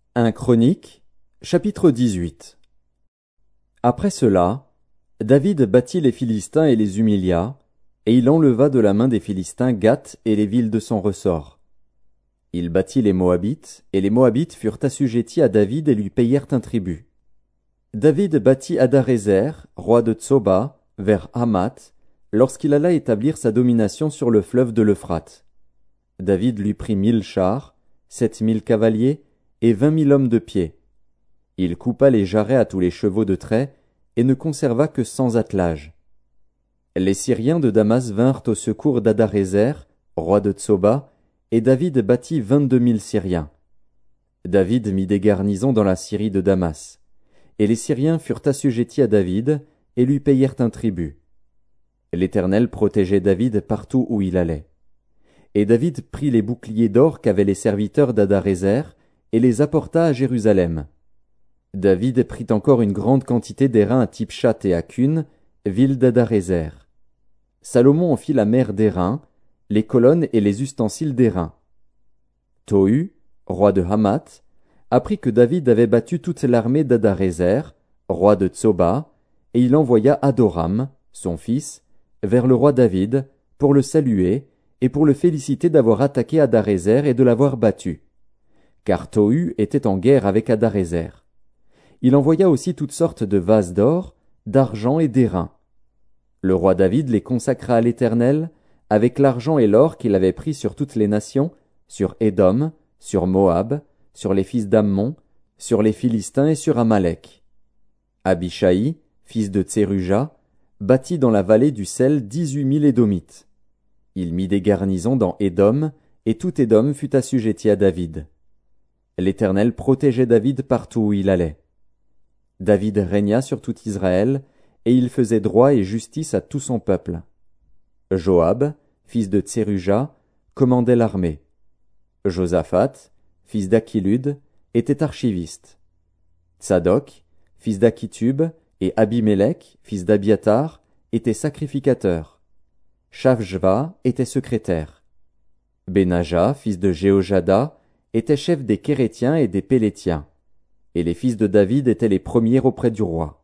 1 Chroniques, chapitre 18. Après cela, David battit les Philistins et les humilia, et il enleva de la main des Philistins Gath et les villes de son ressort. Il battit les Moabites, et les Moabites furent assujettis à David et lui payèrent un tribut. David battit Hadarézer, roi de Tsoba, vers Hamath, lorsqu'il alla établir sa domination sur le fleuve de l'Euphrate. David lui prit 1000 chars, 7000 cavaliers, et 20 000 hommes de pied. Il coupa les jarrets à tous les chevaux de trait, et ne conserva que 100 attelages. Les Syriens de Damas vinrent au secours d'Hadarézer, roi de Tsoba, et David battit 22 000 Syriens. David mit des garnisons dans la Syrie de Damas, et les Syriens furent assujettis à David, et lui payèrent un tribut. L'Éternel protégeait David partout où il allait. Et David prit les boucliers d'or qu'avaient les serviteurs d'Hadarézer, et les apporta à Jérusalem. David prit encore une grande quantité d'airain à Tipshat et à Cune, ville d'Hadarézer. Salomon en fit la mer d'airain, les colonnes et les ustensiles d'airain. Tohu, roi de Hamath, apprit que David avait battu toute l'armée d'Hadarézer, roi de Tsoba, et il envoya Adoram, son fils, vers le roi David, pour le saluer, et pour le féliciter d'avoir attaqué Hadarézer et de l'avoir battu. Car Tohu était en guerre avec Hadarézer. Il envoya aussi toutes sortes de vases d'or, d'argent et d'airain. Le roi David les consacra à l'Éternel, avec l'argent et l'or qu'il avait pris sur toutes les nations, sur Édom, sur Moab, sur les fils d'Ammon, sur les Philistins et sur Amalek. Abishai, fils de Tseruja, bâtit dans la vallée du sel 18 000 Édomites. Il mit des garnisons dans Édom, et tout Édom fut assujetti à David. L'Éternel protégeait David partout où il allait. David régna sur tout Israël, et il faisait droit et justice à tout son peuple. Joab, fils de Tseruja, commandait l'armée. Josaphat, fils d'Achilud, était archiviste. Tsadok, fils d'Achitub, et Abimélec, fils d'Abiatar, étaient sacrificateurs. Shavjva était secrétaire. Benaja, fils de Jéhojada, était chef des Kérétiens et des Pélétiens. Et les fils de David étaient les premiers auprès du roi.